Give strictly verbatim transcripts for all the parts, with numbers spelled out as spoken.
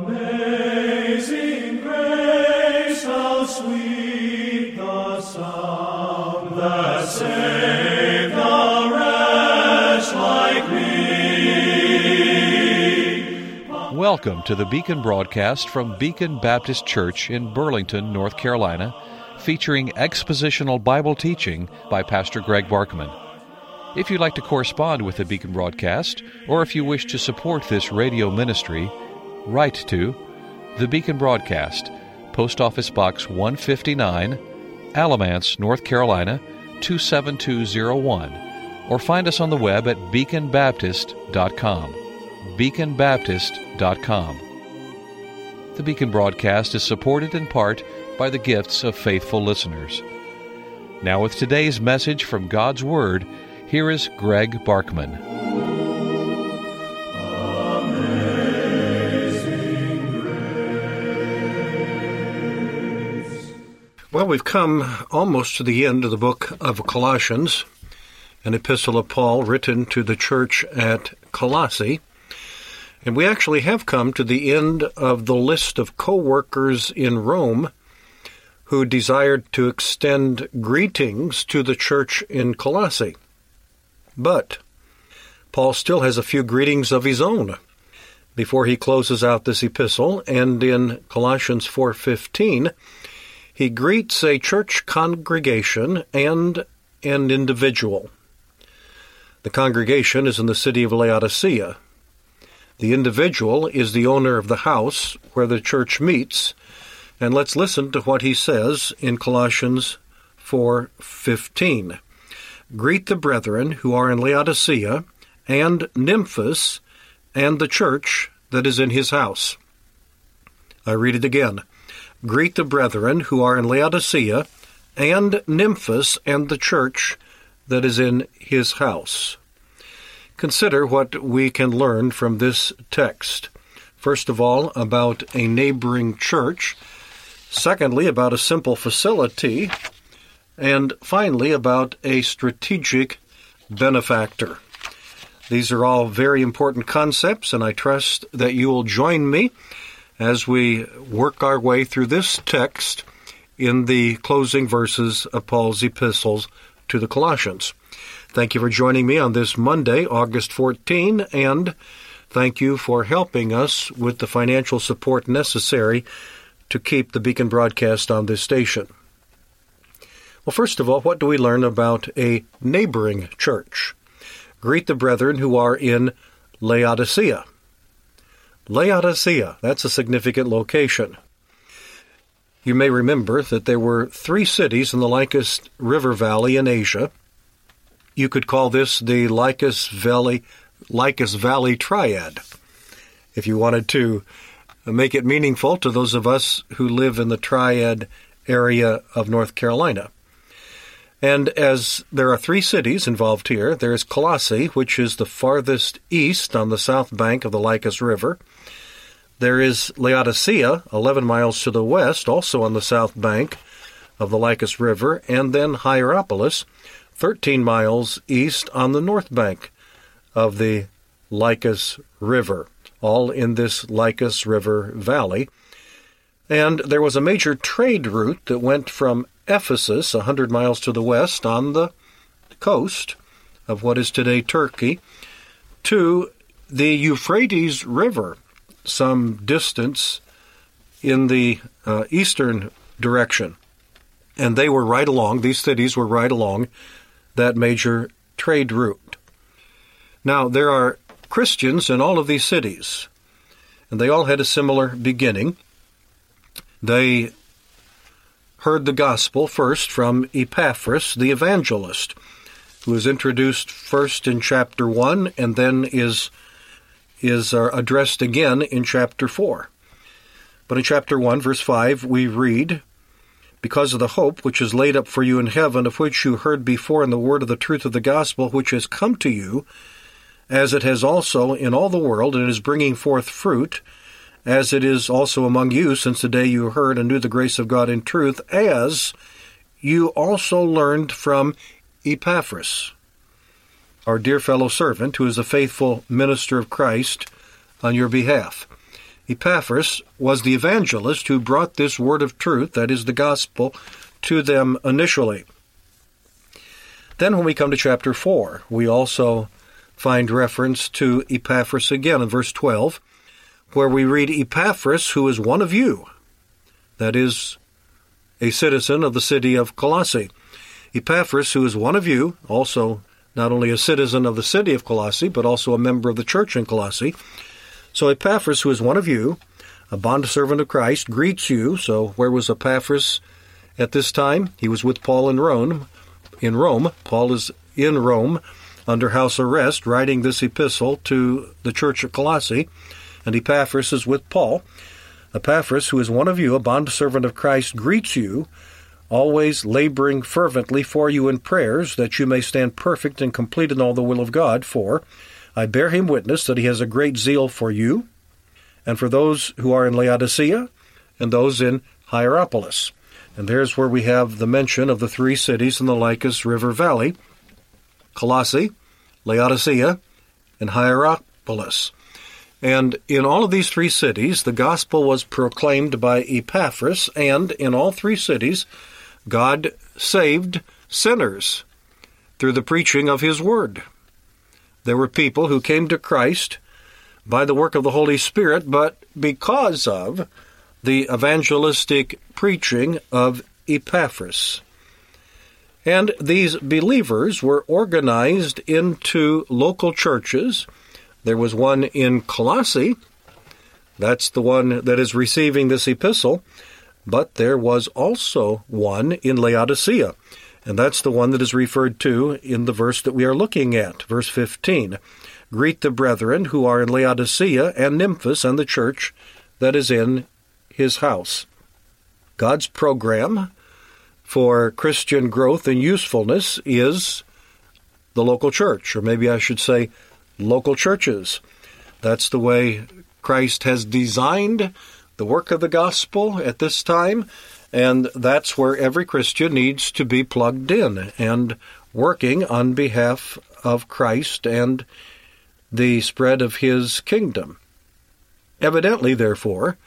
Amazing grace, how sweet the sound that saved a wretch like me. Welcome to the Beacon broadcast from Beacon Baptist Church in Burlington, North Carolina, featuring expositional Bible teaching by Pastor Greg Barkman. If you'd like to correspond with the Beacon broadcast, or if you wish to support this radio ministry, write to the Beacon Broadcast, Post Office Box one fifty-nine, Alamance, North Carolina, two seven two zero one, or find us on the web at beacon baptist dot com. beacon baptist dot com. The Beacon broadcast is supported in part by the gifts of faithful listeners. Now with today's message from God's Word, here is Greg Barkman. Well, we've come almost to the end of the book of Colossians, an epistle of Paul written to the church at Colossae. And we actually have come to the end of the list of co-workers in Rome who desired to extend greetings to the church in Colossae. But Paul still has a few greetings of his own before he closes out this epistle, and in Colossians four fifteen, he greets a church congregation and an individual. The congregation is in the city of Laodicea. The individual is the owner of the house where the church meets, and let's listen to what he says in Colossians four fifteen. Greet the brethren who are in Laodicea, and Nymphas, and the church that is in his house. I read it again. Greet the brethren who are in Laodicea, and Nymphas, and the church that is in his house. Consider what we can learn from this text. First of all, about a neighboring church. Secondly, about a simple facility. And finally, about a strategic benefactor. These are all very important concepts, and I trust that you will join me as we work our way through this text in the closing verses of Paul's epistles to the Colossians. Thank you for joining me on this Monday, August fourteenth, and thank you for helping us with the financial support necessary to keep the Beacon broadcast on this station. Well, first of all, what do we learn about a neighboring church? Greet the brethren who are in Laodicea. Laodicea, that's a significant location. You may remember that there were three cities in the Lycus River Valley in Asia. You could call this the Lycus Valley, Lycus Valley Triad, if you wanted to make it meaningful to those of us who live in the Triad area of North Carolina. And as there are three cities involved here, there is Colossae, which is the farthest east on the south bank of the Lycus River. There is Laodicea, eleven miles to the west, also on the south bank of the Lycus River, and then Hierapolis, thirteen miles east on the north bank of the Lycus River, all in this Lycus River Valley. And there was a major trade route that went from Ephesus, one hundred miles to the west on the coast of what is today Turkey, to the Euphrates River, some distance in the uh, eastern direction. And they were right along, these cities were right along that major trade route. Now, there are Christians in all of these cities, and they all had a similar beginning. They heard the gospel first from Epaphras, the evangelist, who is introduced first in chapter one and then is, is uh, addressed again in chapter four. But in chapter one, verse five, we read, because of the hope which is laid up for you in heaven, of which you heard before in the word of the truth of the gospel, which has come to you, as it has also in all the world, and is bringing forth fruit, as it is also among you, since the day you heard and knew the grace of God in truth, as you also learned from Epaphras, our dear fellow servant, who is a faithful minister of Christ on your behalf. Epaphras was the evangelist who brought this word of truth, that is the gospel, to them initially. Then when we come to chapter four, we also find reference to Epaphras again in verse twelve, where we read, Epaphras, who is one of you, that is, a citizen of the city of Colossae. Epaphras, who is one of you, also not only a citizen of the city of Colossae, but also a member of the church in Colossae. So Epaphras, who is one of you, a bondservant of Christ, greets you. So where was Epaphras at this time? He was with Paul in Rome. In Rome, Paul is in Rome under house arrest, writing this epistle to the church at Colossae, and Epaphras is with Paul. Epaphras, who is one of you, a bondservant of Christ, greets you, always laboring fervently for you in prayers, that you may stand perfect and complete in all the will of God. For I bear him witness that he has a great zeal for you, and for those who are in Laodicea, and those in Hierapolis. And there's where we have the mention of the three cities in the Lycus River Valley, Colossae, Laodicea, and Hierapolis. And in all of these three cities, the gospel was proclaimed by Epaphras, and in all three cities, God saved sinners through the preaching of his word. There were people who came to Christ by the work of the Holy Spirit, but because of the evangelistic preaching of Epaphras. And these believers were organized into local churches. There was one in Colossae. That's the one that is receiving this epistle. But there was also one in Laodicea. And that's the one that is referred to in the verse that we are looking at, verse fifteen. Greet the brethren who are in Laodicea and Nymphas and the church that is in his house. God's program for Christian growth and usefulness is the local church, or maybe I should say local churches. That's the way Christ has designed the work of the gospel at this time, and that's where every Christian needs to be plugged in and working on behalf of Christ and the spread of his kingdom. Evidently, therefore,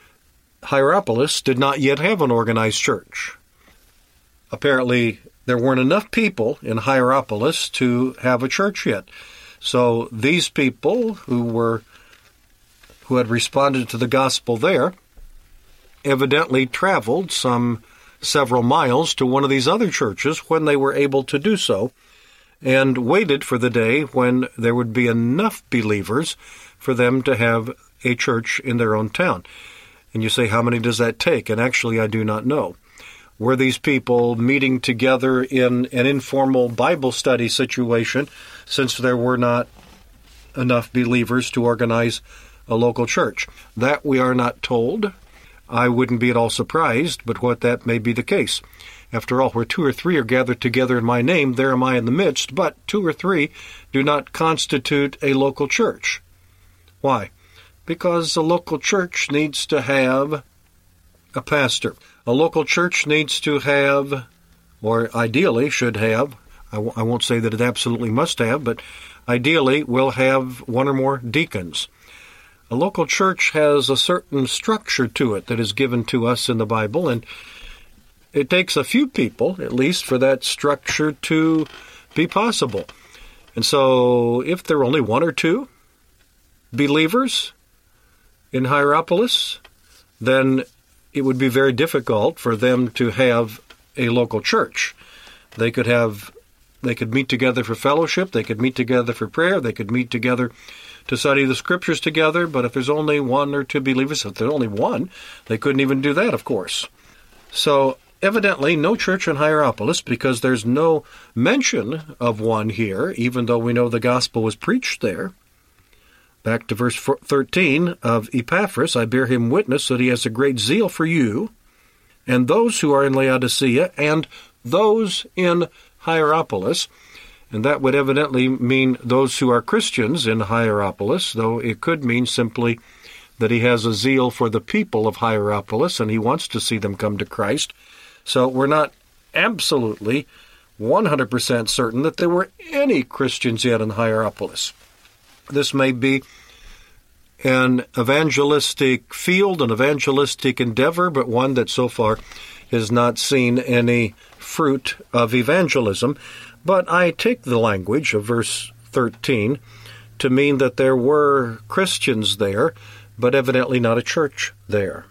Hierapolis did not yet have an organized church. Apparently, there weren't enough people in Hierapolis to have a church yet. So these people who were who had responded to the gospel there evidently traveled some several miles to one of these other churches when they were able to do so, and waited for the day when there would be enough believers for them to have a church in their own town. And you say, how many does that take? And actually, I do not know. Were these people meeting together in an informal Bible study situation, since there were not enough believers to organize a local church? That we are not told. I wouldn't be at all surprised, but what that may be the case. After all, where two or three are gathered together in my name, there am I in the midst, but two or three do not constitute a local church. Why? Because a local church needs to have a pastor. A local church needs to have, or ideally should have, I, w- I won't say that it absolutely must have, but ideally will have one or more deacons. A local church has a certain structure to it that is given to us in the Bible, and it takes a few people, at least, for that structure to be possible. And so if there are only one or two believers in Hierapolis, then it would be very difficult for them to have a local church. They could have, they could meet together for fellowship, they could meet together for prayer, they could meet together to study the scriptures together, but if there's only one or two believers, if there's only one, they couldn't even do that, of course. So evidently no church in Hierapolis, because there's no mention of one here, even though we know the gospel was preached there. Back to verse thirteen of Epaphras, I bear him witness that he has a great zeal for you, and those who are in Laodicea, and those in Hierapolis. And that would evidently mean those who are Christians in Hierapolis, though it could mean simply that he has a zeal for the people of Hierapolis, and he wants to see them come to Christ. So we're not absolutely one hundred percent certain that there were any Christians yet in Hierapolis. This may be an evangelistic field, an evangelistic endeavor, but one that so far has not seen any fruit of evangelism. But I take the language of verse thirteen to mean that there were Christians there, but evidently not a church there.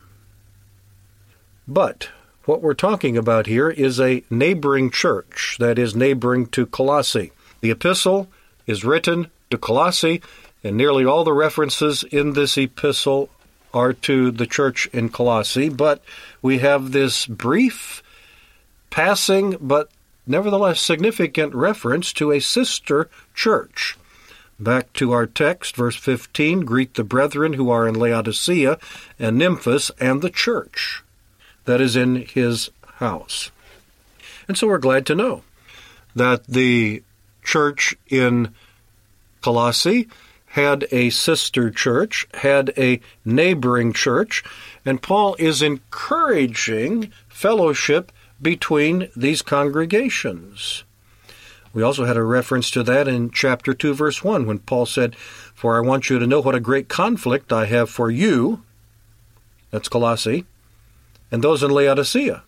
But what we're talking about here is a neighboring church, that is neighboring to Colossae. The epistle is written to Colossae, and nearly all the references in this epistle are to the church in Colossae, but we have this brief, passing, but nevertheless significant reference to a sister church. Back to our text, verse fifteen, greet the brethren who are in Laodicea and Nymphas and the church that is in his house. And so we're glad to know that the church in Colossae had a sister church, had a neighboring church, and Paul is encouraging fellowship between these congregations. We also had a reference to that in chapter two, verse one, when Paul said, "For I want you to know what a great conflict I have for you," that's Colossae, "and those in Laodicea,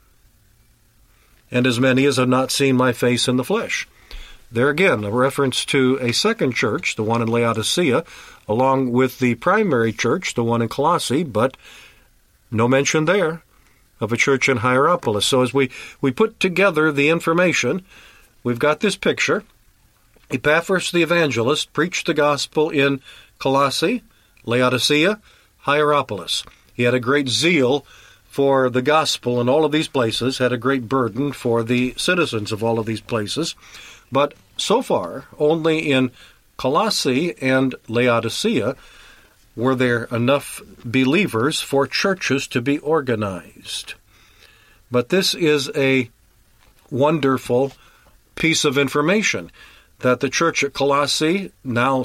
and as many as have not seen my face in the flesh." There again, a reference to a second church, the one in Laodicea, along with the primary church, the one in Colossae, but no mention there of a church in Hierapolis. So as we, we put together the information, we've got this picture. Epaphras the evangelist preached the gospel in Colossae, Laodicea, Hierapolis. He had a great zeal for the gospel in all of these places, had a great burden for the citizens of all of these places. But so far, only in Colossae and Laodicea were there enough believers for churches to be organized. But this is a wonderful piece of information that the church at Colossae now,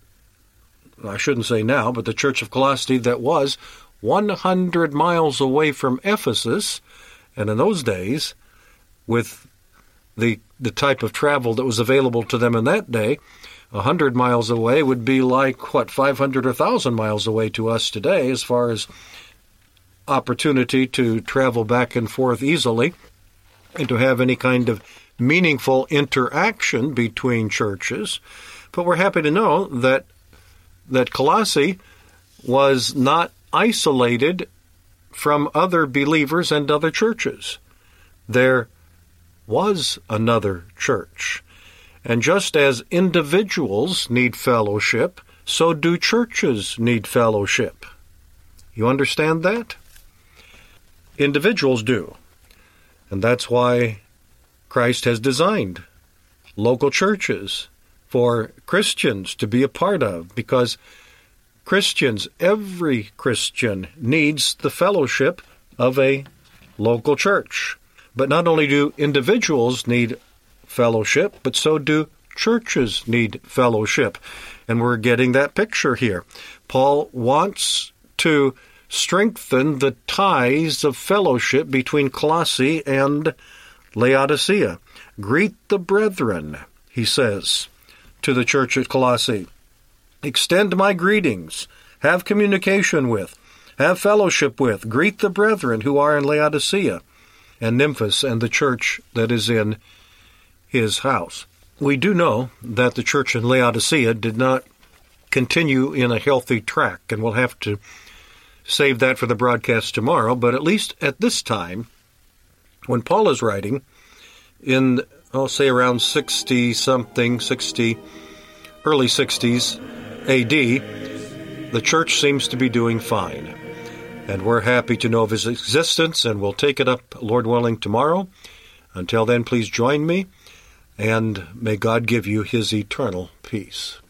I shouldn't say now, but the church of Colossae that was one hundred miles away from Ephesus, and in those days, with the the type of travel that was available to them in that day, one hundred miles away would be like, what, five hundred or one thousand miles away to us today as far as opportunity to travel back and forth easily and to have any kind of meaningful interaction between churches. But we're happy to know that that Colossae was not isolated from other believers and other churches. There was another church. And just as individuals need fellowship, so do churches need fellowship. You understand that? Individuals do. And that's why Christ has designed local churches for Christians to be a part of, because Christians, every Christian, needs the fellowship of a local church. But not only do individuals need fellowship, but so do churches need fellowship. And we're getting that picture here. Paul wants to strengthen the ties of fellowship between Colossae and Laodicea. Greet the brethren, he says to the church at Colossae. Extend my greetings. Have communication with. Have fellowship with. Greet the brethren who are in Laodicea and Nymphas and the church that is in his house. We do know that the church in Laodicea did not continue in a healthy track, and we'll have to save that for the broadcast tomorrow, but at least at this time, when Paul is writing, in, I'll say around sixty-something, sixty, early sixties A D, the church seems to be doing fine. And we're happy to know of his existence, and we'll take it up, Lord willing, tomorrow. Until then, please join me, and may God give you his eternal peace.